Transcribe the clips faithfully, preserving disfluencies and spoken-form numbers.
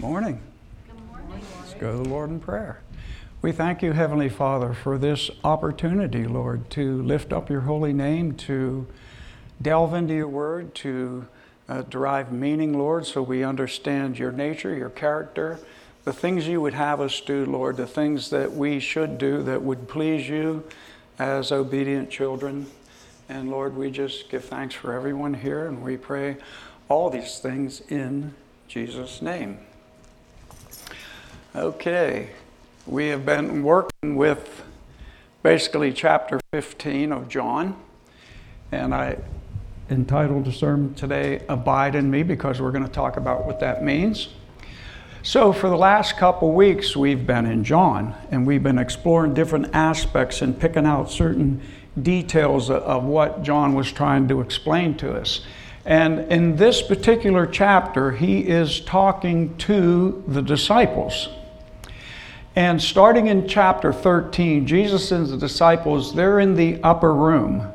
morning. Good morning. Let's go to the Lord in prayer. We thank you, Heavenly Father, for this opportunity, Lord, to lift up your holy name, to delve into your word, to uh, derive meaning, Lord, so we understand your nature, your character, the things you would have us do, Lord, the things that we should do that would please you as obedient children. And Lord, we just give thanks for everyone here, and we pray all these things in Jesus' name. Okay, we have been working with basically chapter fifteen of John, and I entitled the sermon today, Abide in Me, because we're going to talk about what that means. So for the last couple weeks, we've been in John, and we've been exploring different aspects and picking out certain details of what John was trying to explain to us. And in this particular chapter, he is talking to the disciples. And starting in chapter thirteen, Jesus and the disciples, they're in the upper room.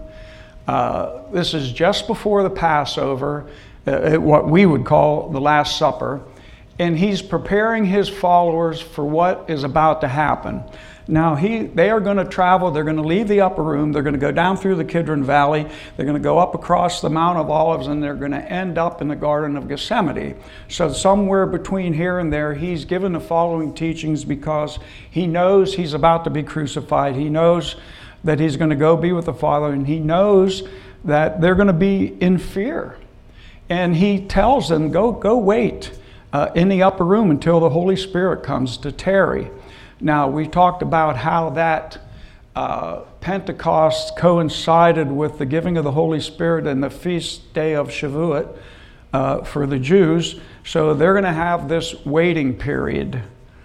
Uh, this is just before the Passover, uh, what we would call the Last Supper. And he's preparing his followers for what is about to happen. Now, he, they are going to travel. They're going to leave the upper room. They're going to go down through the Kidron Valley. They're going to go up across the Mount of Olives, and they're going to end up in the Garden of Gethsemane. So somewhere between here and there, he's given the following teachings because he knows he's about to be crucified. He knows that he's going to go be with the Father, and he knows that they're going to be in fear. And he tells them, go, go wait uh, in the upper room until the Holy Spirit comes to tarry. Now, we talked about how that uh, Pentecost coincided with the giving of the Holy Spirit and the feast day of Shavuot uh, for the Jews. So they're going to have this waiting period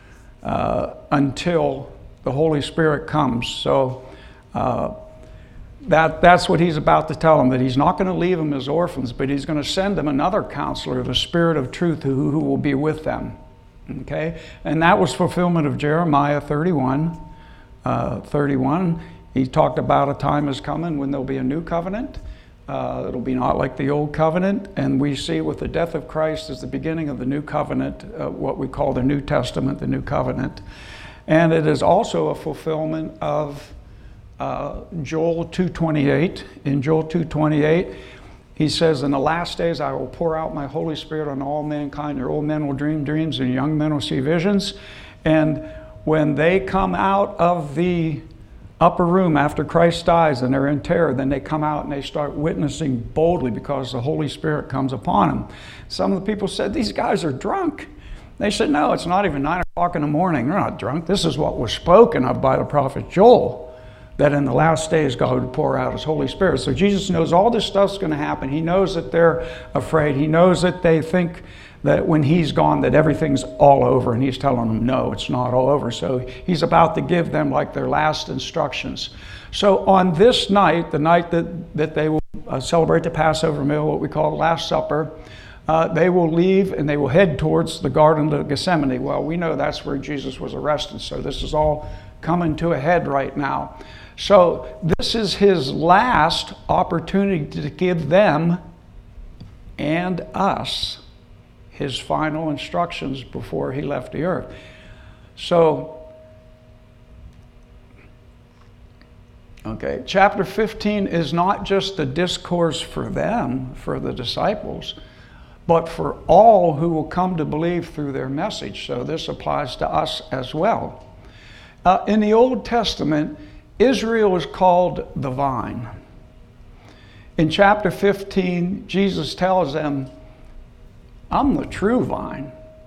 uh, until the Holy Spirit comes. So uh, that that's what he's about to tell them, that he's not going to leave them as orphans, but he's going to send them another counselor, the Spirit of truth, who, who will be with them. Okay, and that was fulfillment of Jeremiah thirty-one. Uh, thirty-one, he talked about a time is coming when there'll be a new covenant. Uh, it'll be not like the old covenant, and we see with the death of Christ as the beginning of the new covenant, uh, what we call the New Testament, the new covenant. And it is also a fulfillment of uh, Joel two twenty-eight. In Joel two twenty-eight, he says, in the last days I will pour out my Holy Spirit on all mankind. Their old men will dream dreams and young men will see visions. And when they come out of the upper room after Christ dies and they're in terror, then they come out and they start witnessing boldly because the Holy Spirit comes upon them. Some of the people said, these guys are drunk. They said, no, it's not even nine o'clock in the morning. They're not drunk. This is what was spoken of by the prophet Joel, that in the last days God would pour out his Holy Spirit. So Jesus knows all this stuff's going to happen. He knows that they're afraid. He knows that they think that when he's gone that everything's all over, and he's telling them, no, it's not all over. So he's about to give them like their last instructions. So on this night, the night that, that they will uh, celebrate the Passover meal, what we call the Last Supper, uh, they will leave and they will head towards the Garden of Gethsemane. Well, we know that's where Jesus was arrested, so this is all coming to a head right now. So this is his last opportunity to give them and us his final instructions before he left the earth. So, okay, chapter fifteen is not just a discourse for them, for the disciples, but for all who will come to believe through their message. So this applies to us as well. Uh, in the Old Testament, Israel is called the vine. In chapter fifteen, Jesus tells them, I'm the true vine.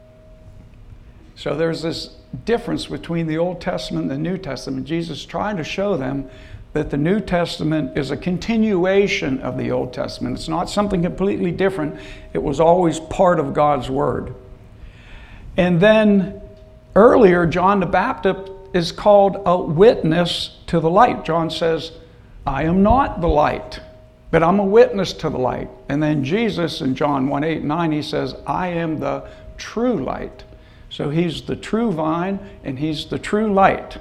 So there's this difference between the Old Testament and the New Testament. Jesus is trying to show them that the New Testament is a continuation of the Old Testament. It's not something completely different. It was always part of God's Word. And then earlier, John the Baptist is called a witness to the light. John says, I am not the light, but I'm a witness to the light. And then Jesus in John one, eight, nine, he says, I am the true light. So he's the true vine and he's the true light.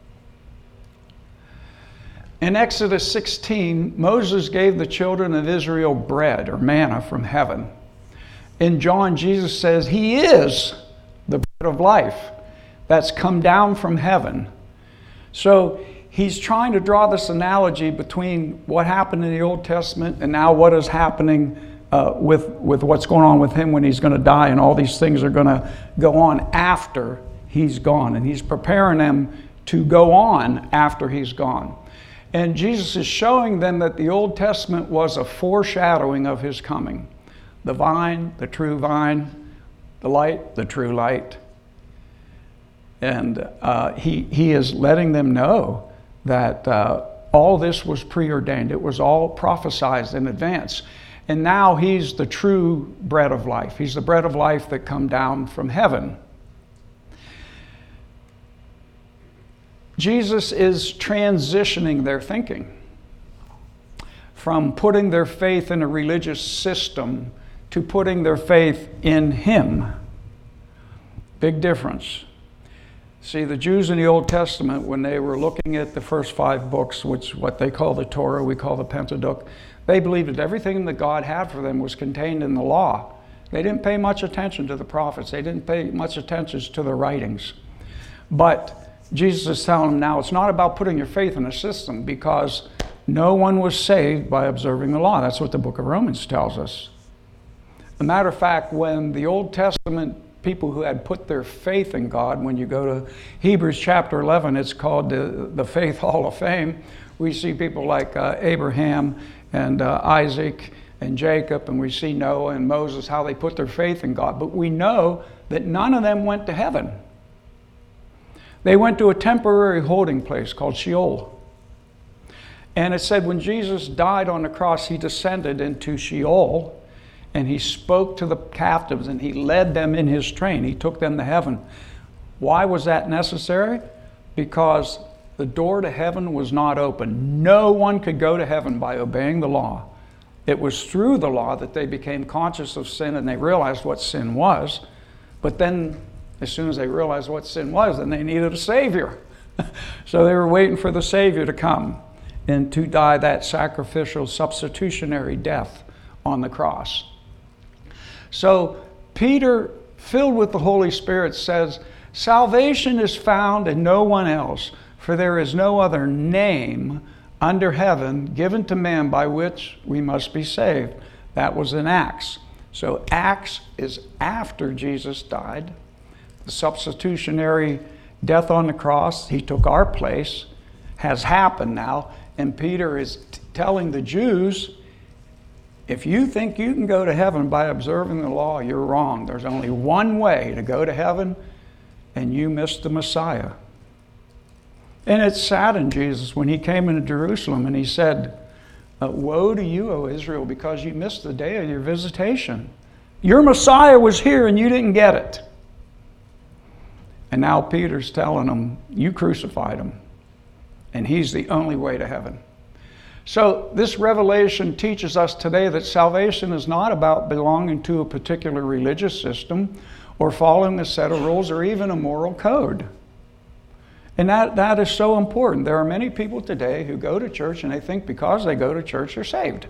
In Exodus sixteen, Moses gave the children of Israel bread or manna from heaven. In John, Jesus says he is of life that's come down from heaven. So he's trying to draw this analogy between what happened in the Old Testament and now what is happening uh, with, with what's going on with him when he's going to die, and all these things are going to go on after he's gone. And he's preparing them to go on after he's gone. And Jesus is showing them that the Old Testament was a foreshadowing of his coming. The vine, the true vine, the light, the true light. And uh, he, he is letting them know that uh, all this was preordained. It was all prophesied in advance. And now he's the true bread of life. He's the bread of life that come down from heaven. Jesus is transitioning their thinking from putting their faith in a religious system to putting their faith in him. Big difference. See, the Jews in the Old Testament, when they were looking at the first five books, which what they call the Torah, we call the Pentateuch, they believed that everything that God had for them was contained in the law. They didn't pay much attention to the prophets. They didn't pay much attention to the writings. But Jesus is telling them now it's not about putting your faith in a system, because no one was saved by observing the law. That's what the book of Romans tells us. As a matter of fact, when the Old Testament people who had put their faith in God, when you go to Hebrews chapter eleven, it's called the, the Faith Hall of Fame. We see people like uh, Abraham and uh, Isaac and Jacob, and we see Noah and Moses, how they put their faith in God. But we know that none of them went to heaven. They went to a temporary holding place called Sheol. And it said when Jesus died on the cross, he descended into Sheol, and he spoke to the captives, and he led them in his train. He took them to heaven. Why was that necessary? Because the door to heaven was not open. No one could go to heaven by obeying the law. It was through the law that they became conscious of sin, and they realized what sin was. But then, as soon as they realized what sin was, then they needed a Savior. So they were waiting for the Savior to come and to die that sacrificial, substitutionary death on the cross. So Peter, filled with the Holy Spirit, says, "Salvation is found in no one else, for there is no other name under heaven given to man by which we must be saved." That was in Acts. So Acts is after Jesus died. The substitutionary death on the cross, he took our place, has happened now. And Peter is t- telling the Jews, if you think you can go to heaven by observing the law, you're wrong. There's only one way to go to heaven, and you missed the Messiah. And it saddened Jesus when he came into Jerusalem and he said, uh, "Woe to you, O Israel, because you missed the day of your visitation. Your Messiah was here and you didn't get it." And now Peter's telling them, you crucified him, and he's the only way to heaven. So this revelation teaches us today that salvation is not about belonging to a particular religious system or following a set of rules or even a moral code. And that, that is so important. There are many people today who go to church and they think because they go to church they're saved.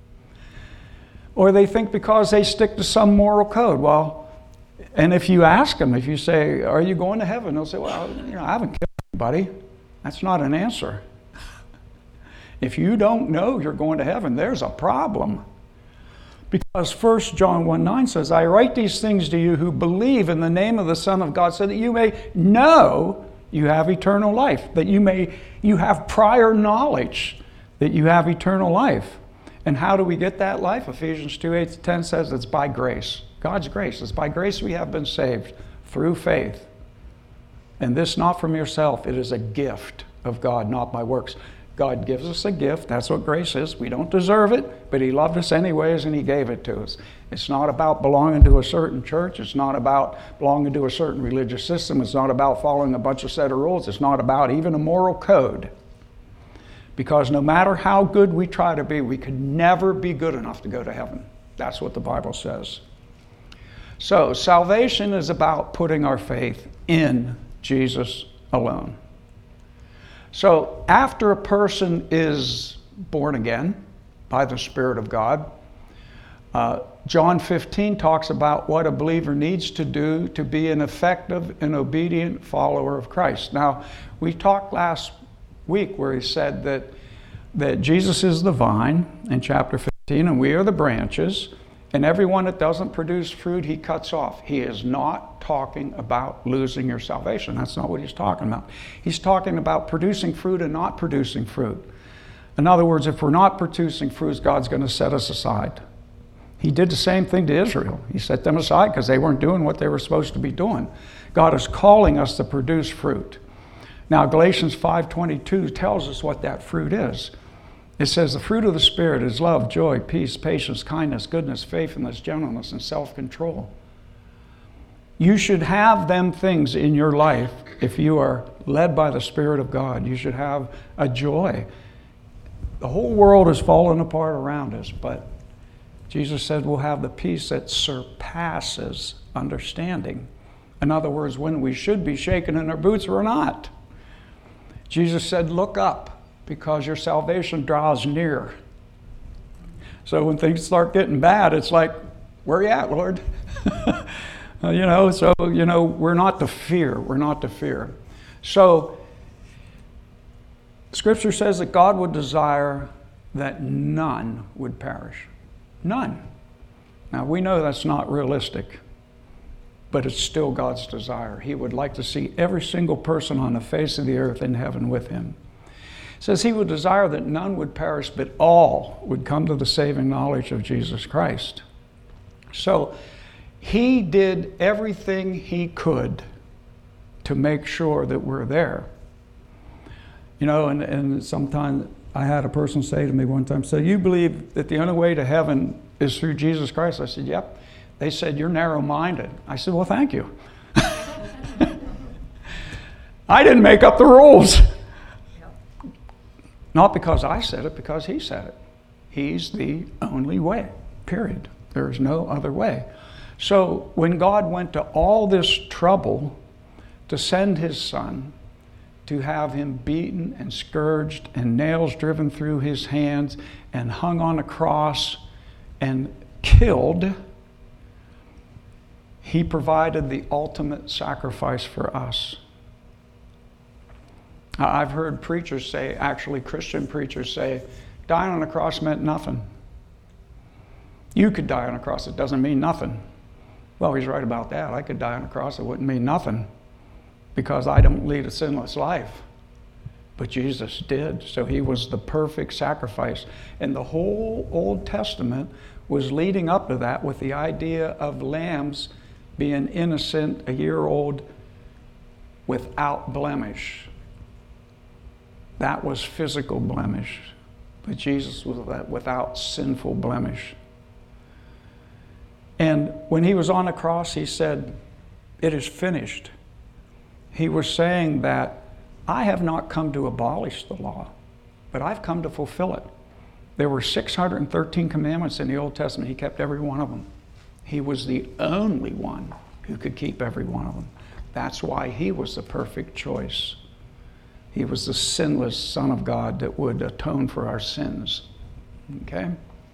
Or they think because they stick to some moral code. Well, and if you ask them, if you say, "Are you going to heaven?" They'll say, "Well, you know, I haven't killed anybody." That's not an answer. If you don't know you're going to heaven, there's a problem. Because First John one nine says, "I write these things to you who believe in the name of the Son of God, so that you may know you have eternal life," that you may you have prior knowledge that you have eternal life. And how do we get that life? Ephesians two eight to ten says it's by grace. God's grace. It's by grace we have been saved through faith. And this not from yourself. It is a gift of God, not by works. God gives us a gift. That's what grace is. We don't deserve it, but he loved us anyways and he gave it to us. It's not about belonging to a certain church. It's not about belonging to a certain religious system. It's not about following a bunch of set of rules. It's not about even a moral code. Because no matter how good we try to be, we could never be good enough to go to heaven. That's what the Bible says. So salvation is about putting our faith in Jesus alone. So after a person is born again by the Spirit of God, Uh, John fifteen talks about what a believer needs to do to be an effective and obedient follower of Christ. Now, we talked last week where he said that, that Jesus is the vine in chapter fifteen, and we are the branches, and everyone that doesn't produce fruit, he cuts off. He is not talking about losing your salvation. That's not what he's talking about. He's talking about producing fruit and not producing fruit. In other words, if we're not producing fruits, God's going to set us aside. He did the same thing to Israel. He set them aside because they weren't doing what they were supposed to be doing. God is calling us to produce fruit. Now, Galatians five twenty-two tells us what that fruit is. It says, the fruit of the Spirit is love, joy, peace, patience, kindness, goodness, faithfulness, gentleness, and self-control. You should have them things in your life if you are led by the Spirit of God. You should have a joy. The whole world is falling apart around us, but Jesus said we'll have the peace that surpasses understanding. In other words, when we should be shaking in our boots, we're not. Jesus said, look up, because your salvation draws near. So when things start getting bad, it's like, where are you at, Lord? you know, so, you know, we're not to fear. We're not to fear. So, Scripture says that God would desire that none would perish. None. Now, we know that's not realistic, but it's still God's desire. He would like to see every single person on the face of the earth in heaven with him. It says he would desire that none would perish, but all would come to the saving knowledge of Jesus Christ. So he did everything he could to make sure that we're there. You know, and, and sometimes I had a person say to me one time, so you believe that the only way to heaven is through Jesus Christ? I said, yep. They said, you're narrow-minded. I said, well, thank you. I didn't make up the rules. Not because I said it, because he said it. He's the only way, period. There is no other way. So when God went to all this trouble to send his son, to have him beaten and scourged and nails driven through his hands and hung on a cross and killed, he provided the ultimate sacrifice for us. I've heard preachers say, actually Christian preachers say, dying on a cross meant nothing. You could die on a cross, it doesn't mean nothing. Well, he's right about that. I could die on a cross, it wouldn't mean nothing, because I don't lead a sinless life. But Jesus did, so he was the perfect sacrifice. And the whole Old Testament was leading up to that with the idea of lambs being innocent, a year old, without blemish. That was physical blemish, but Jesus was without sinful blemish. And when he was on the cross, he said, it is finished. He was saying that I have not come to abolish the law, but I've come to fulfill it. There were six hundred thirteen commandments in the Old Testament. He kept every one of them. He was the only one who could keep every one of them. That's why he was the perfect choice. He was the sinless Son of God that would atone for our sins. Okay?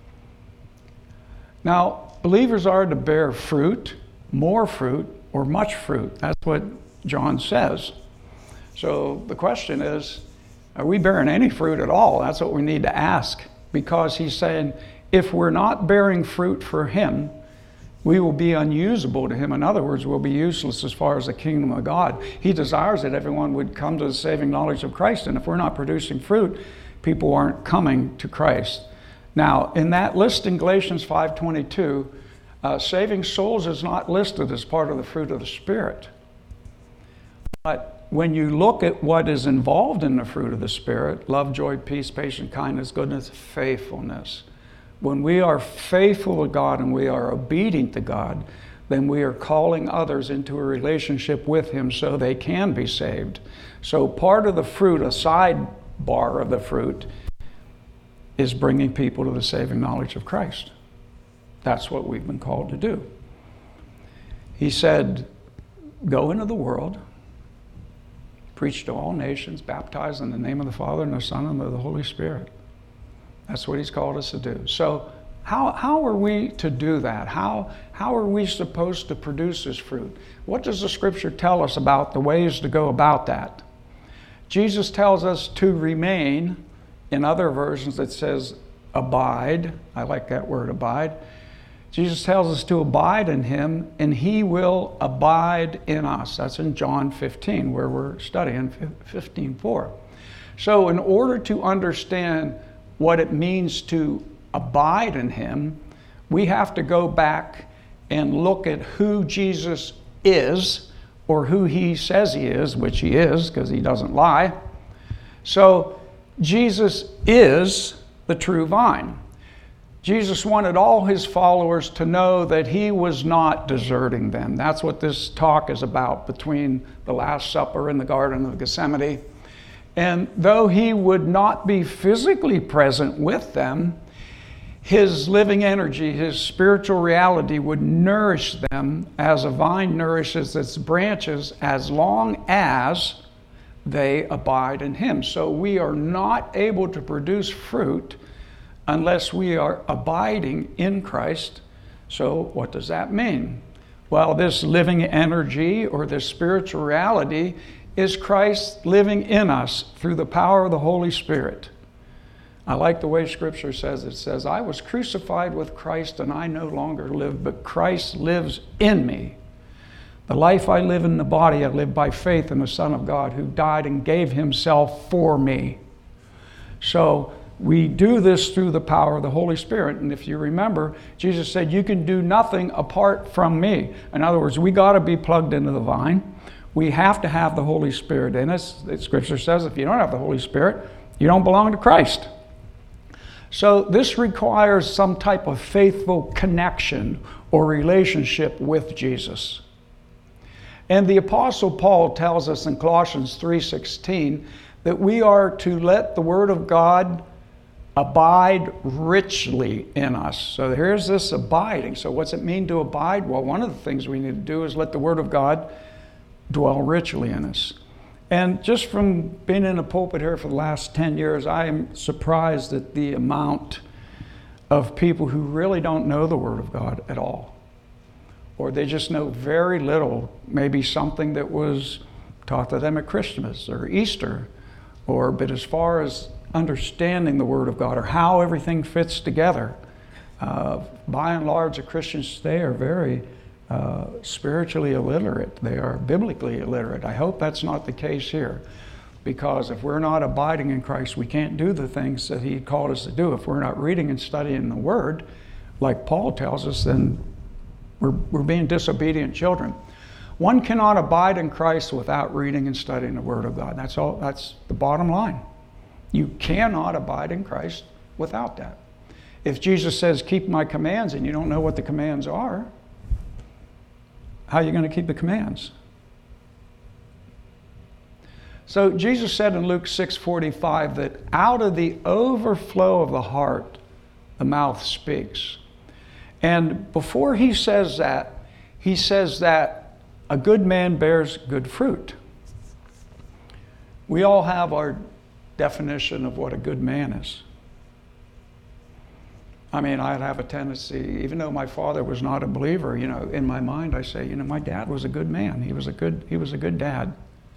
Now, believers are to bear fruit, more fruit, or much fruit. That's what John says. So the question is, are we bearing any fruit at all? That's what we need to ask. Because he's saying, if we're not bearing fruit for him, we will be unusable to him. In other words, we'll be useless as far as the kingdom of God. He desires that everyone would come to the saving knowledge of Christ. And if we're not producing fruit, people aren't coming to Christ. Now, in that list in Galatians five twenty-two, uh, saving souls is not listed as part of the fruit of the Spirit. But when you look at what is involved in the fruit of the Spirit, love, joy, peace, patience, kindness, goodness, faithfulness. When we are faithful to God and we are obedient to God, then we are calling others into a relationship with him so they can be saved. So part of the fruit, a sidebar of the fruit, is bringing people to the saving knowledge of Christ. That's what we've been called to do. He said, go into the world, preach to all nations, baptize in the name of the Father and the Son and of the Holy Spirit. That's what he's called us to do. So How, how are we to do that? How, how are we supposed to produce this fruit? What does the scripture tell us about the ways to go about that? Jesus tells us to remain. In other versions it says abide. I like that word, abide. Jesus tells us to abide in him, and he will abide in us. That's in John fifteen, where we're studying fifteen four. So in order to understand what it means to abide in him, we have to go back and look at who Jesus is, or who he says he is, which he is, because he doesn't lie. So Jesus is the true vine. Jesus wanted all his followers to know that he was not deserting them. That's what this talk is about between the Last Supper and the Garden of Gethsemane. And though he would not be physically present with them, his living energy, his spiritual reality would nourish them as a vine nourishes its branches as long as they abide in him. So we are not able to produce fruit unless we are abiding in Christ. So what does that mean? Well, this living energy or this spiritual reality is Christ living in us through the power of the Holy Spirit. I like the way Scripture says it. It says, I was crucified with Christ and I no longer live, but Christ lives in me. The life I live in the body, I live by faith in the Son of God who died and gave himself for me. So we do this through the power of the Holy Spirit. And if you remember, Jesus said, you can do nothing apart from me. In other words, we got to be plugged into the vine. We have to have the Holy Spirit in us. The Scripture says if you don't have the Holy Spirit, you don't belong to Christ. So this requires some type of faithful connection or relationship with Jesus. And the Apostle Paul tells us in Colossians three sixteen that we are to let the Word of God abide richly in us. So here's this abiding. So what's it mean to abide? Well, one of the things we need to do is let the Word of God dwell richly in us. And just from being in the pulpit here for the last ten years, I am surprised at the amount of people who really don't know the Word of God at all. Or they just know very little, maybe something that was taught to them at Christmas or Easter. Or, but as far as understanding the Word of God or how everything fits together, uh, by and large, the Christians today are very Uh, spiritually illiterate. They are biblically illiterate. I hope that's not the case here, because if we're not abiding in Christ, we can't do the things that he called us to do. If we're not reading and studying the Word, like Paul tells us, then we're, we're being disobedient children. One cannot abide in Christ without reading and studying the Word of God. That's all. That's the bottom line. You cannot abide in Christ without that. If Jesus says, keep my commands, and you don't know what the commands are, how are you going to keep the commands? So Jesus said in Luke six forty-five that out of the overflow of the heart, the mouth speaks. And before he says that, he says that a good man bears good fruit. We all have our definition of what a good man is. I mean, I'd have a tendency, even though my father was not a believer, you know, in my mind I say, you know, my dad was a good man. He was a good, he was a good dad.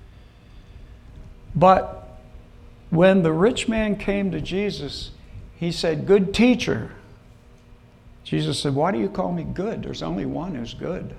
But when the rich man came to Jesus, he said, good teacher. Jesus said, why do you call me good? There's only one who's good.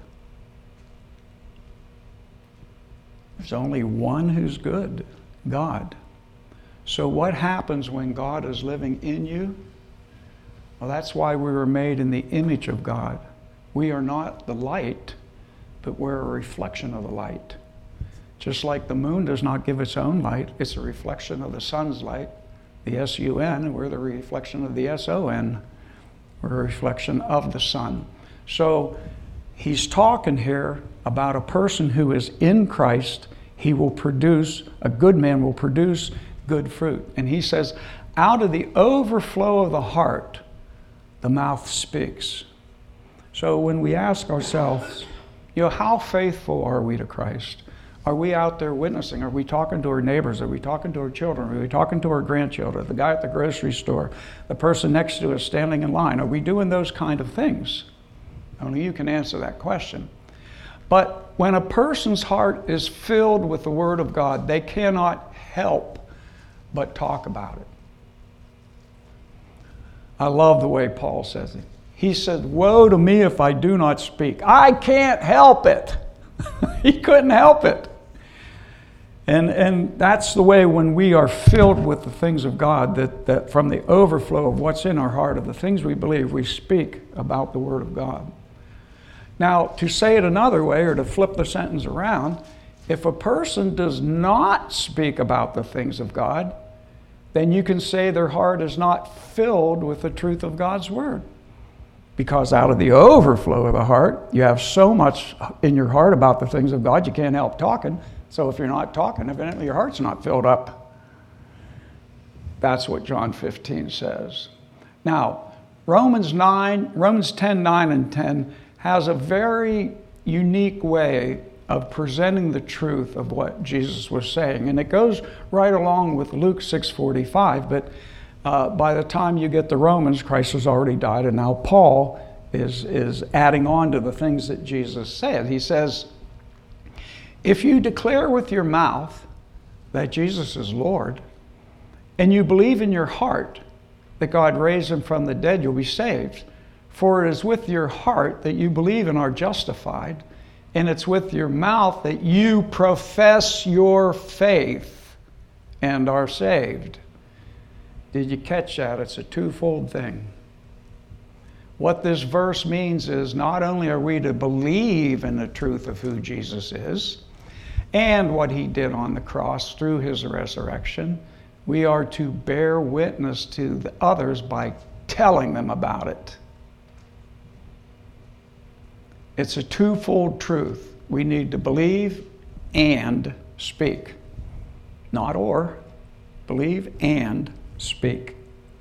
There's only one who's good, God. So what happens when God is living in you? Well, that's why we were made in the image of God. We are not the light, but we're a reflection of the light. Just like the moon does not give its own light, it's a reflection of the sun's light, the S U N, and we're the reflection of the S O N. We're a reflection of the sun. So he's talking here about a person who is in Christ. He will produce, a good man will produce good fruit. And he says, out of the overflow of the heart, the mouth speaks. So when we ask ourselves, you know, how faithful are we to Christ? Are we out there witnessing? Are we talking to our neighbors? Are we talking to our children? Are we talking to our grandchildren? The guy at the grocery store? The person next to us standing in line? Are we doing those kind of things? Only you can answer that question. But when a person's heart is filled with the Word of God, they cannot help but talk about it. I love the way Paul says it. He said, "Woe to me if I do not speak." I can't help it. He couldn't help it. And, and that's the way when we are filled with the things of God, that, that from the overflow of what's in our heart, of the things we believe, we speak about the Word of God. Now, to say it another way, or to flip the sentence around, if a person does not speak about the things of God, then you can say their heart is not filled with the truth of God's Word. Because out of the overflow of the heart, you have so much in your heart about the things of God, you can't help talking. So if you're not talking, evidently your heart's not filled up. That's what John fifteen says. Now, Romans nine, Romans ten, nine and ten has a very unique way of presenting the truth of what Jesus was saying. And it goes right along with Luke six forty-five, but uh, by the time you get to Romans, Christ has already died, and now Paul is, is adding on to the things that Jesus said. He says, "If you declare with your mouth that Jesus is Lord, and you believe in your heart that God raised him from the dead, you'll be saved. For it is with your heart that you believe and are justified, and it's with your mouth that you profess your faith and are saved." Did you catch that? It's a twofold thing. What this verse means is not only are we to believe in the truth of who Jesus is and what he did on the cross through his resurrection, we are to bear witness to the others by telling them about it. It's a twofold truth. We need to believe and speak. Not or. Believe and speak.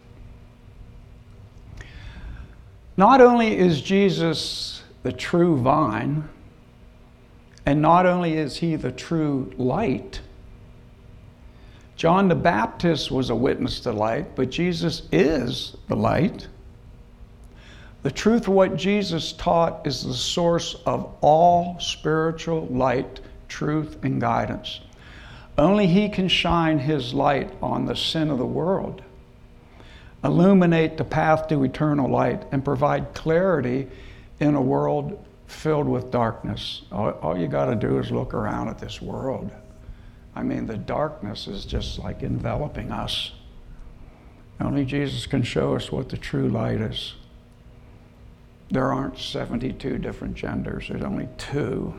Not only is Jesus the true vine, and not only is he the true light, John the Baptist was a witness to light, but Jesus is the light. The truth of what Jesus taught is the source of all spiritual light, truth, and guidance. Only he can shine his light on the sin of the world, illuminate the path to eternal light, and provide clarity in a world filled with darkness. All, all you got to do is look around at this world. I mean, the darkness is just like enveloping us. Only Jesus can show us what the true light is. There aren't seventy-two different genders. There's only two.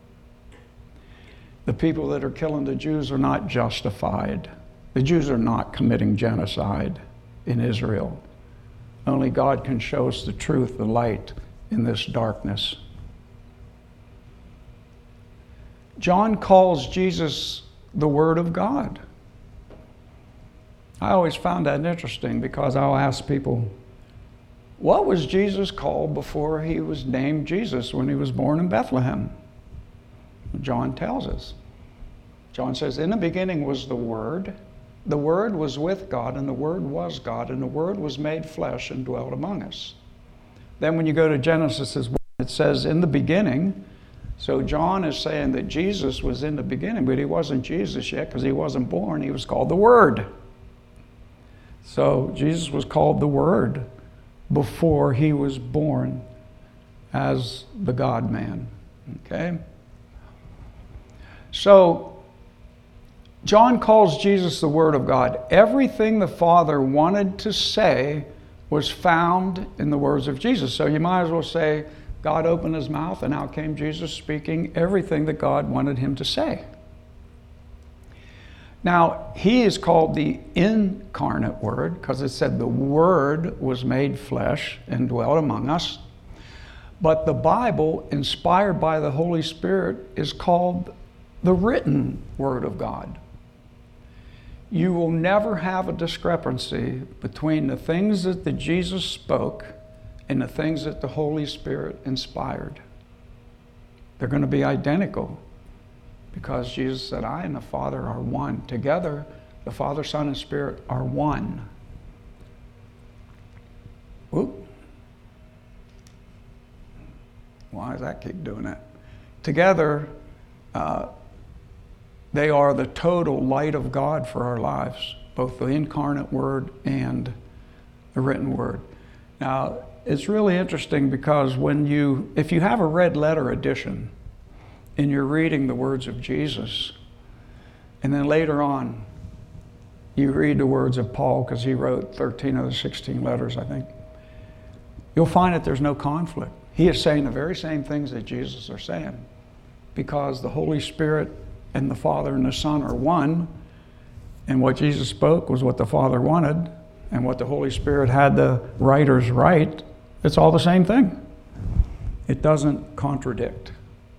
The people that are killing the Jews are not justified. The Jews are not committing genocide in Israel. Only God can show us the truth, the light in this darkness. John calls Jesus the Word of God. I always found that interesting because I'll ask people, what was Jesus called before he was named Jesus when he was born in Bethlehem? John tells us. John says, "In the beginning was the Word. The Word was with God, and the Word was God, and the Word was made flesh and dwelt among us." Then when you go to Genesis, it says, "In the beginning." So John is saying that Jesus was in the beginning, but he wasn't Jesus yet because he wasn't born. He was called the Word. So Jesus was called the Word before he was born as the God-man. Okay? So John calls Jesus the Word of God. Everything the Father wanted to say was found in the words of Jesus. So you might as well say, God opened his mouth and out came Jesus speaking everything that God wanted him to say. Now, he is called the incarnate Word because it said the Word was made flesh and dwelt among us. But the Bible, inspired by the Holy Spirit, is called the written Word of God. You will never have a discrepancy between the things that the Jesus spoke and the things that the Holy Spirit inspired. They're going to be identical. because Jesus said, I and the Father are one. Together, the Father, Son, and Spirit are one. Whoop. Why does that keep doing that? Together, uh, they are the total light of God for our lives, both the incarnate Word and the written Word. Now, it's really interesting because when you, if you have a red letter edition and you're reading the words of Jesus, and then later on you read the words of Paul, because he wrote thirteen of the sixteen letters, I think, you'll find that there's no conflict. He is saying the very same things that Jesus are saying, because the Holy Spirit and the Father and the Son are one, and what Jesus spoke was what the Father wanted, and what the Holy Spirit had the writers write. It's all the same thing. It doesn't contradict.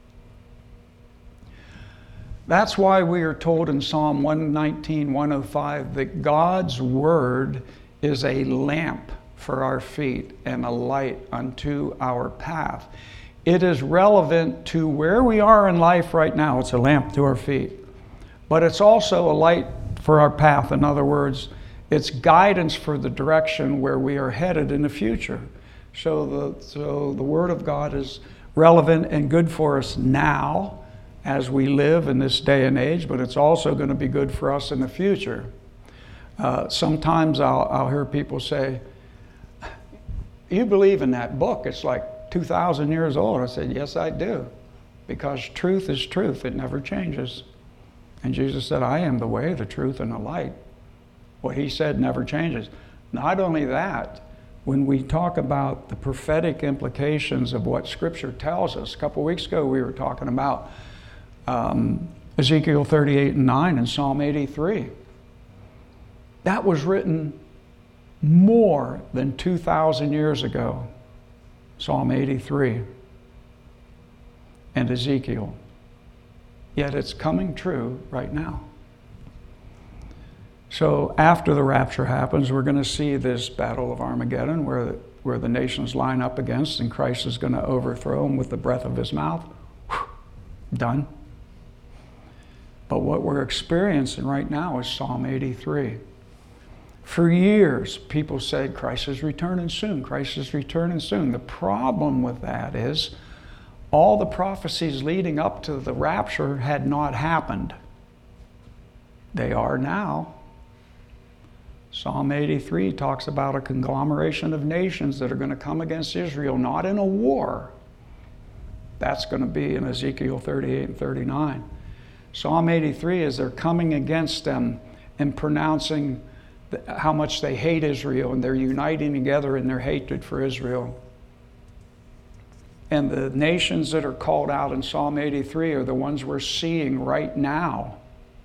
That's why we are told in Psalm one nineteen, one oh five that God's Word is a lamp for our feet and a light unto our path. It is relevant to where we are in life right now. It's a lamp to our feet. But it's also a light for our path. In other words, it's guidance for the direction where we are headed in the future. So the, so the Word of God is relevant and good for us now as we live in this day and age, but it's also going to be good for us in the future. Uh, sometimes I'll, I'll hear people say, you believe in that book? It's like two thousand years old. I said, yes, I do. Because truth is truth. It never changes. And Jesus said, I am the way, the truth, and the light. What he said never changes. Not only that, when we talk about the prophetic implications of what Scripture tells us, a couple weeks ago we were talking about um, Ezekiel thirty-eight and nine and Psalm eighty-three. That was written more than two thousand years ago. Psalm eighty-three and Ezekiel. Yet it's coming true right now. So after the rapture happens, we're going to see this battle of Armageddon where the, where the nations line up against, and Christ is going to overthrow them with the breath of his mouth. Whew, done. But what we're experiencing right now is Psalm eighty-three. For years, people said, Christ is returning soon, Christ is returning soon. The problem with that is all the prophecies leading up to the rapture had not happened. They are now. Psalm eighty-three talks about a conglomeration of nations that are going to come against Israel, not in a war. That's going to be in Ezekiel thirty-eight and thirty-nine. Psalm eighty-three is they're coming against them and pronouncing how much they hate Israel, and they're uniting together in their hatred for Israel. And the nations that are called out in Psalm eighty-three are the ones we're seeing right now.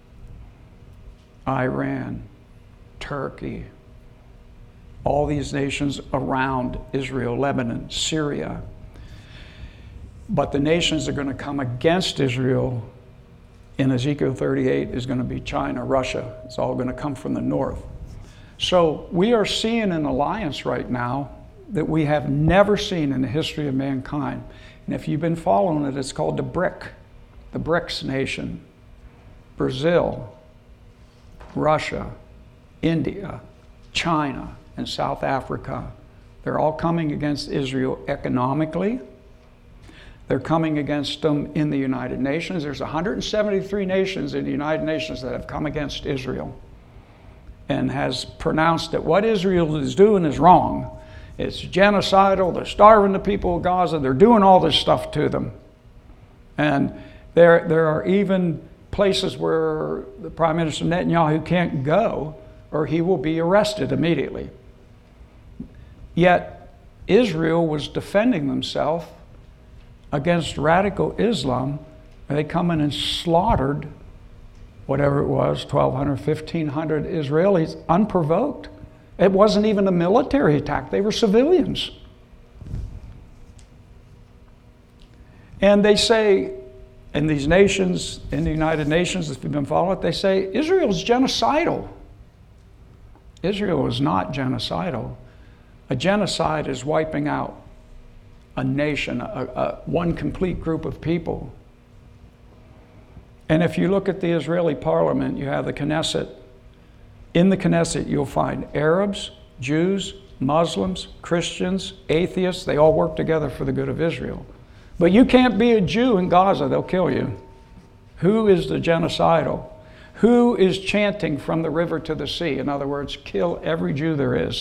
Iran, Turkey, all these nations around Israel, Lebanon, Syria. But the nations that are going to come against Israel in Ezekiel thirty-eight is going to be China, Russia. It's all going to come from the north. So we are seeing an alliance right now that we have never seen in the history of mankind. And if you've been following it, it's called the BRIC, the BRICS nation. Brazil, Russia, India, China, and South Africa. They're all coming against Israel economically. They're coming against them in the United Nations. There's one hundred seventy-three nations in the United Nations that have come against Israel and has pronounced that what Israel is doing is wrong. It's genocidal. They're starving the people of Gaza. They're doing all this stuff to them. And there, there are even places where the Prime Minister Netanyahu can't go, or he will be arrested immediately. Yet Israel was defending themselves against radical Islam. They come in and slaughtered whatever it was, twelve hundred, fifteen hundred Israelis, unprovoked. It wasn't even a military attack. They were civilians. And they say, in these nations, in the United Nations, if you've been following it, they say Israel is genocidal. Israel is not genocidal. A genocide is wiping out a nation, a, a, one complete group of people. And if you look at the Israeli parliament, you have the Knesset. In the Knesset, you'll find Arabs, Jews, Muslims, Christians, atheists. They all work together for the good of Israel. But you can't be a Jew in Gaza. They'll kill you. Who is the genocidal? Who is chanting from the river to the sea? In other words, kill every Jew there is.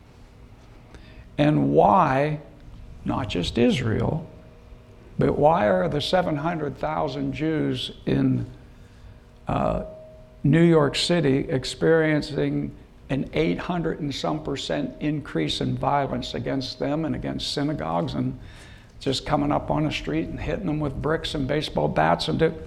And why, not just Israel, but why are the seven hundred thousand Jews in uh, New York City experiencing an eight hundred and some percent increase in violence against them and against synagogues, and just coming up on the street and hitting them with bricks and baseball bats? And do...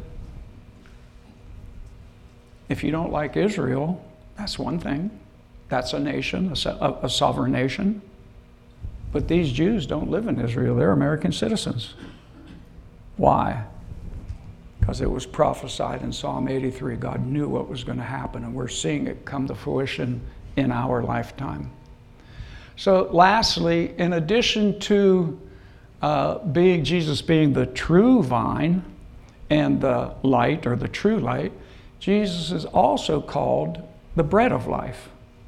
If you don't like Israel, that's one thing. That's a nation, a, a sovereign nation. But these Jews don't live in Israel. They're American citizens. Why? Because it was prophesied in Psalm eighty-three. God knew what was going to happen, and we're seeing it come to fruition in our lifetime. So lastly, in addition to uh, being Jesus being the true vine and the light, or the true light, Jesus is also called the bread of life.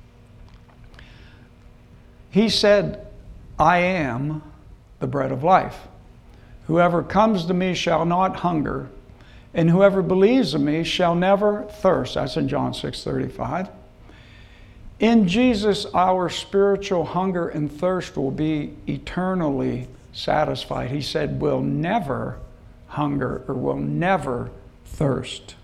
He said, I am the bread of life. Whoever comes to me shall not hunger, and whoever believes in me shall never thirst. That's in John six thirty-five. In Jesus, our spiritual hunger and thirst will be eternally satisfied. He said, we'll never hunger or will never thirst.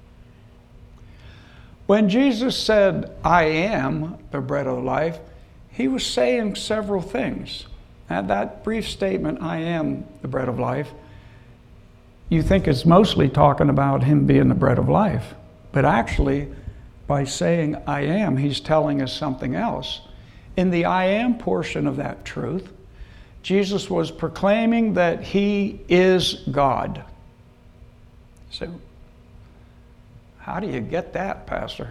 When Jesus said, I am the bread of life, he was saying several things. And that brief statement, I am the bread of life, you think it's mostly talking about him being the bread of life. But actually, by saying I am, he's telling us something else. In the I am portion of that truth, Jesus was proclaiming that he is God. So, how do you get that, Pastor?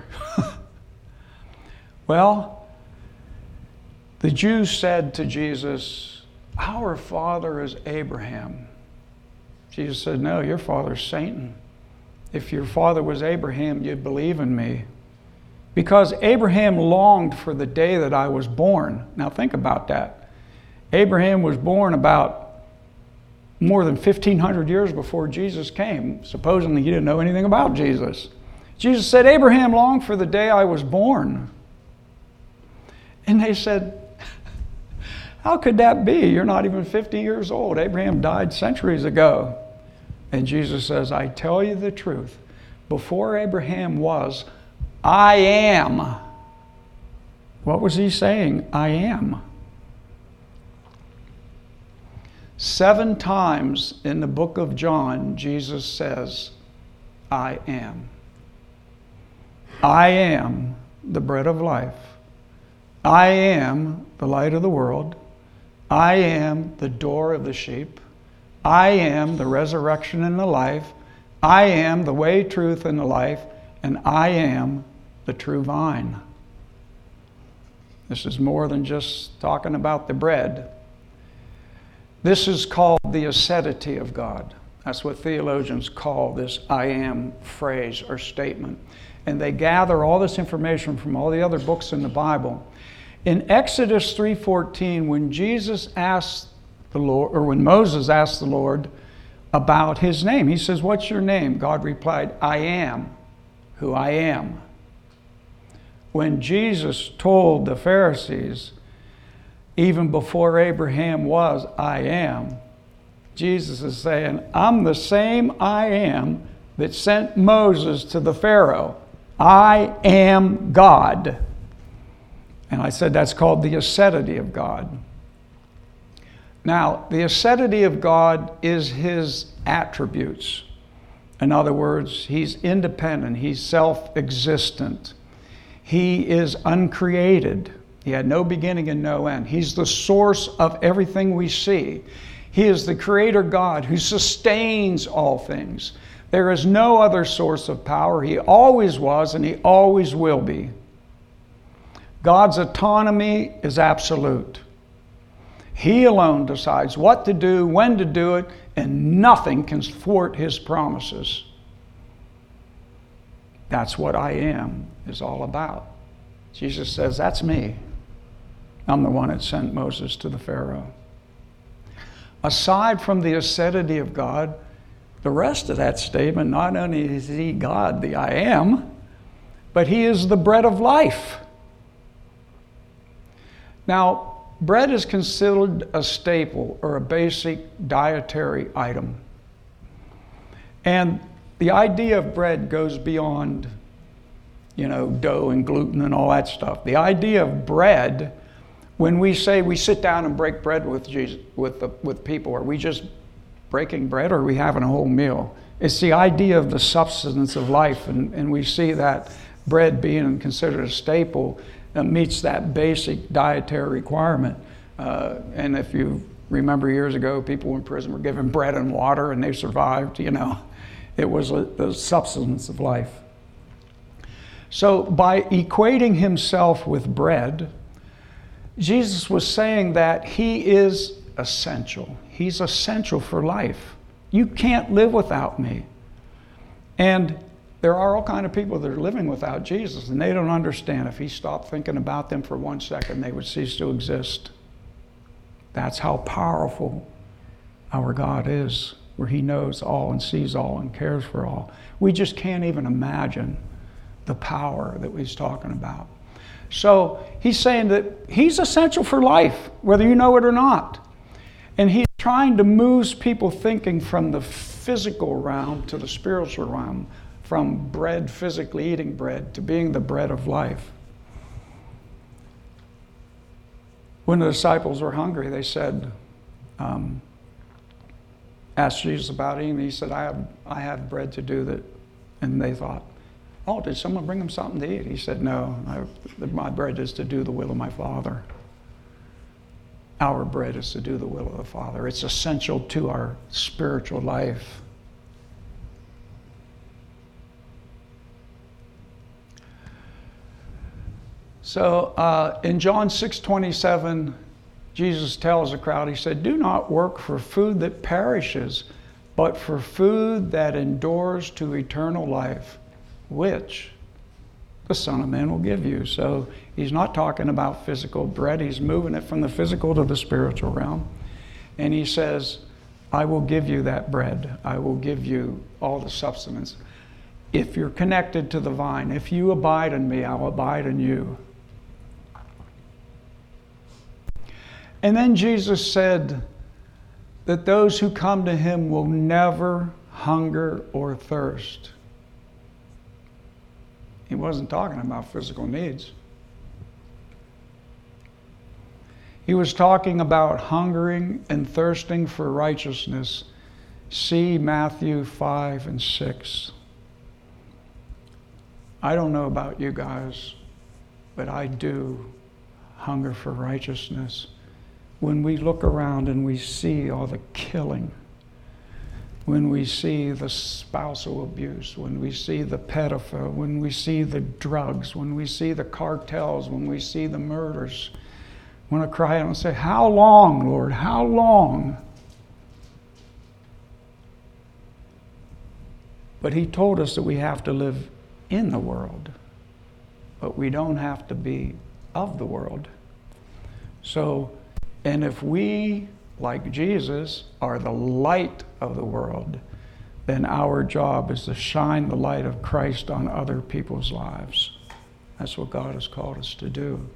Well, the Jews said to Jesus, our father is Abraham. Jesus said, no, your father's Satan. If your father was Abraham, you'd believe in me. Because Abraham longed for the day that I was born. Now think about that. Abraham was born about more than fifteen hundred years before Jesus came. Supposedly he didn't know anything about Jesus. Jesus said, Abraham longed for the day I was born. And they said, how could that be? You're not even fifty years old. Abraham died centuries ago. And Jesus says, I tell you the truth. Before Abraham was, I am. What was he saying? I am. Seven times in the book of John, Jesus says, I am. I am the bread of life. I am the light of the world. I am the door of the sheep. I am the resurrection and the life. I am the way, truth, and the life. And I am the true vine. This is more than just talking about the bread. This is called the aseity of God. That's what theologians call this I am phrase or statement. And they gather all this information from all the other books in the Bible. In Exodus three fourteen, when Jesus asked the Lord, or when Moses asked the Lord about his name, he says, what's your name? God replied, I am who I am. When Jesus told the Pharisees, even before Abraham was, I am, Jesus is saying, I'm the same I am that sent Moses to the Pharaoh. I am God. And I said that's called the aseity of God. Now, the aseity of God is his attributes. In other words, he's independent, he's self-existent. He is uncreated. He had no beginning and no end. He's the source of everything we see. He is the creator God who sustains all things. There is no other source of power. He always was and he always will be. God's autonomy is absolute. He alone decides what to do, when to do it, and nothing can thwart his promises. That's what I am is all about. Jesus says, that's me. I'm the one that sent Moses to the Pharaoh. Aside from the aseity of God, the rest of that statement, not only is he God, the I am, but he is the bread of life. Now, bread is considered a staple or a basic dietary item. And the idea of bread goes beyond, you know, dough and gluten and all that stuff. The idea of bread, when we say we sit down and break bread with Jesus, with the, with people, are we just breaking bread or are we having a whole meal? It's the idea of the substance of life, and, and we see that bread being considered a staple that meets that basic dietary requirement. Uh, and if you remember years ago, people in prison were given bread and water and they survived, you know. It was a, the substance of life. So by equating himself with bread, Jesus was saying that he is essential. He's essential for life. You can't live without me. And there are all kinds of people that are living without Jesus, and they don't understand. If he stopped thinking about them for one second, they would cease to exist. That's how powerful our God is, where he knows all and sees all and cares for all. We just can't even imagine the power that he's talking about. So he's saying that he's essential for life, whether you know it or not. And he's trying to move people thinking from the physical realm to the spiritual realm, from bread, physically eating bread, to being the bread of life. When the disciples were hungry, they said, um, asked Jesus about eating. He said, I have, I have bread to do that. And they thought, oh, did someone bring him something to eat? He said, no, I, my bread is to do the will of my Father. Our bread is to do the will of the Father. It's essential to our spiritual life. So uh, in John six twenty-seven, Jesus tells the crowd, he said, do not work for food that perishes, but for food that endures to eternal life, which the Son of Man will give you. So he's not talking about physical bread. He's moving it from the physical to the spiritual realm. And he says, I will give you that bread. I will give you all the substance. If you're connected to the vine, if you abide in me, I'll abide in you. And then Jesus said that those who come to him will never hunger or thirst. He wasn't talking about physical needs. He was talking about hungering and thirsting for righteousness. See Matthew five and six. I don't know about you guys, but I do hunger for righteousness. When we look around and we see all the killing, when we see the spousal abuse, when we see the pedophile, when we see the drugs, when we see the cartels, when we see the murders, I want to cry out and say, how long, Lord, how long? But he told us that we have to live in the world, but we don't have to be of the world. So, and if we, like Jesus, are the light of the world, then our job is to shine the light of Christ on other people's lives. That's what God has called us to do.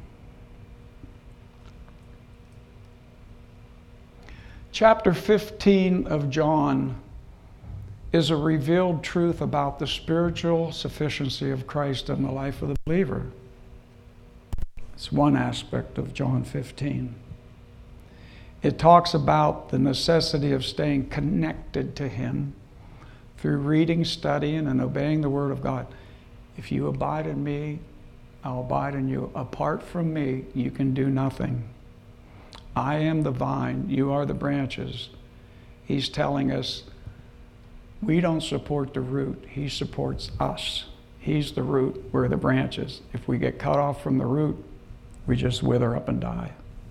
Chapter fifteen of John is a revealed truth about the spiritual sufficiency of Christ in the life of the believer. It's one aspect of John fifteen. It talks about the necessity of staying connected to him through reading, studying, and obeying the Word of God. If you abide in me, I'll abide in you. Apart from me, you can do nothing. I am the vine, you are the branches. He's telling us we don't support the root, he supports us. He's the root, we're the branches. If we get cut off from the root, we just wither up and die.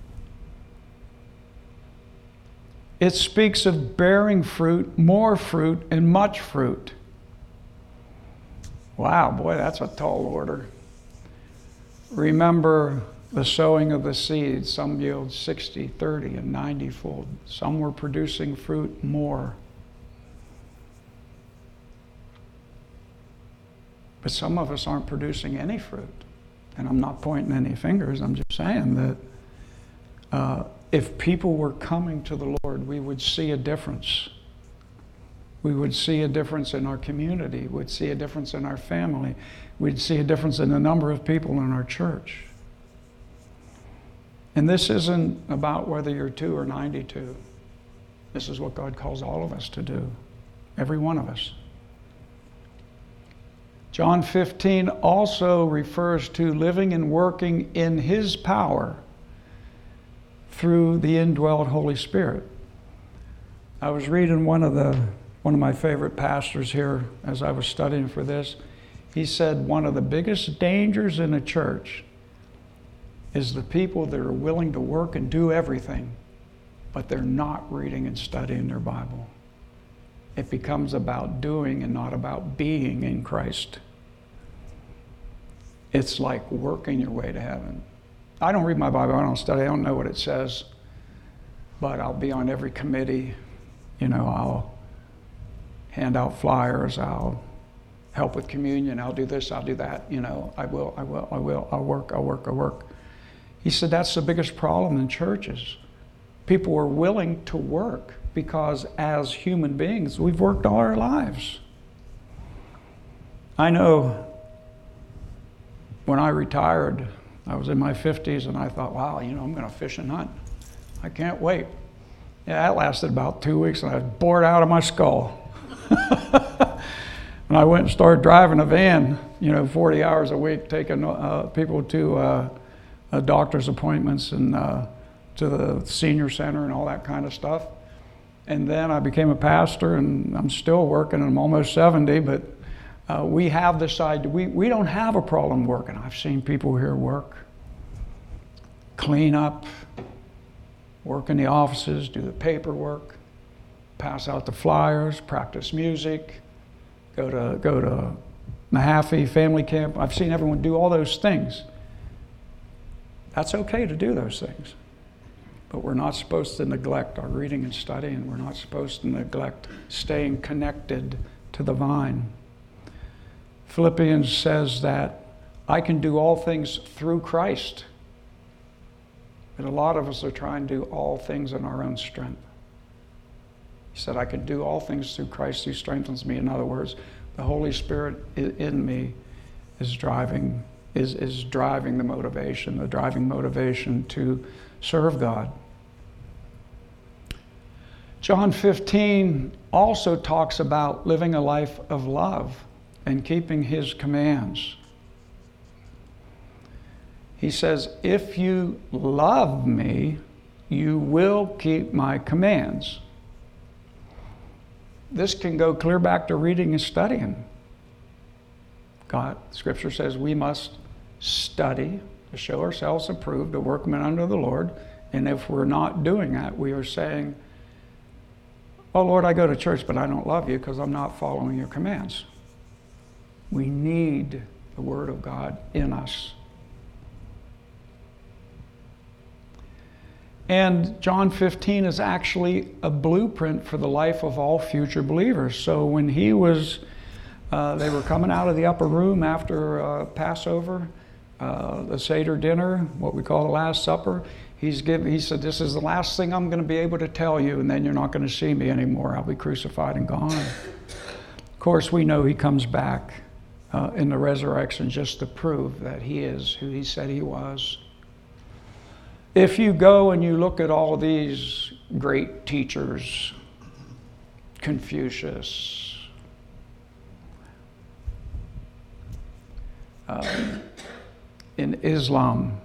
It speaks of bearing fruit, more fruit, and much fruit. Wow, boy, that's a tall order. Remember the sowing of the seeds. Some yield sixty, thirty, and ninety fold. Some were producing fruit more. But some of us aren't producing any fruit. And I'm not pointing any fingers. I'm just saying that uh, if people were coming to the Lord, we would see a difference. We would see a difference in our community. We'd see a difference in our family. We'd see a difference in the number of people in our church. And this isn't about whether you're two or ninety-two. This is what God calls all of us to do. Every one of us. John fifteen also refers to living and working in His power through the indwelled Holy Spirit. I was reading one of the one of my favorite pastors here as I was studying for this. He said one of the biggest dangers in a church is the people that are willing to work and do everything, but they're not reading and studying their Bible. It becomes about doing and not about being in Christ. It's like working your way to heaven. I don't read my Bible, I don't study, I don't know what it says, but I'll be on every committee. You know, I'll hand out flyers, I'll help with communion, I'll do this, I'll do that, you know, I will, I will, I will, I'll work, I'll work, I'll work. He said that's the biggest problem in churches. People are willing to work because as human beings, we've worked all our lives. I know when I retired, I was in my fifties and I thought, wow, you know, I'm going to fish and hunt. I can't wait. Yeah, that lasted about two weeks and I was bored out of my skull. And I went and started driving a van, you know, forty hours a week, taking uh, people to uh, uh, doctor's appointments and uh, to the senior center and all that kind of stuff. And then I became a pastor and I'm still working and I'm almost seventy, but uh, we have this idea, we, we don't have a problem working. I've seen people here work, clean up, work in the offices, do the paperwork, pass out the flyers, practice music, go to go to Mahaffey family camp. I've seen everyone do all those things. That's okay to do those things. But we're not supposed to neglect our reading and studying. We're not supposed to neglect staying connected to the vine. Philippians says that I can do all things through Christ. But a lot of us are trying to do all things in our own strength. He said, I can do all things through Christ who strengthens me. In other words, the Holy Spirit in me is driving, is, is driving the motivation, the driving motivation to serve God. John fifteen also talks about living a life of love and keeping His commands. He says, if you love me, you will keep my commands. This can go clear back to reading and studying. God, Scripture says we must study to show ourselves approved, a workman under the Lord. And if we're not doing that, we are saying, oh Lord, I go to church, but I don't love you because I'm not following your commands. We need the Word of God in us. And John fifteen is actually a blueprint for the life of all future believers. So when he was, uh, they were coming out of the upper room after uh, Passover, uh, the Seder dinner, what we call the Last Supper, he's given, he said, this is the last thing I'm going to be able to tell you, and then you're not going to see me anymore. I'll be crucified and gone. Of course, we know he comes back uh, in the resurrection just to prove that he is who he said he was. If you go and you look at all these great teachers, Confucius, um, in Islam,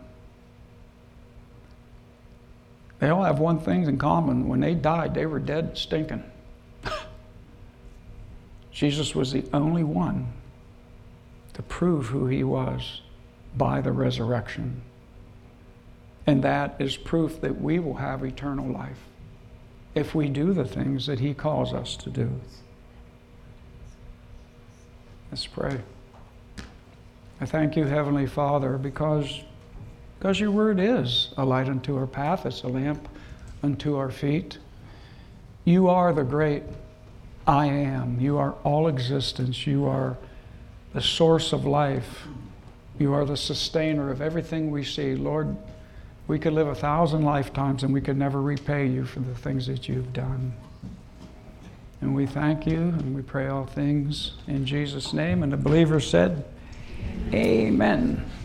they all have one thing in common. When they died, they were dead stinking. Jesus was the only one to prove who he was by the resurrection. And that is proof that we will have eternal life if we do the things that he calls us to do. Let's pray. I thank you, Heavenly Father, because, because your word is a light unto our path, it's a lamp unto our feet. You are the great I am. You are all existence. You are the source of life. You are the sustainer of everything we see. Lord, we could live a thousand lifetimes and we could never repay you for the things that you've done. And we thank you and we pray all things in Jesus' name. And the believers said, Amen.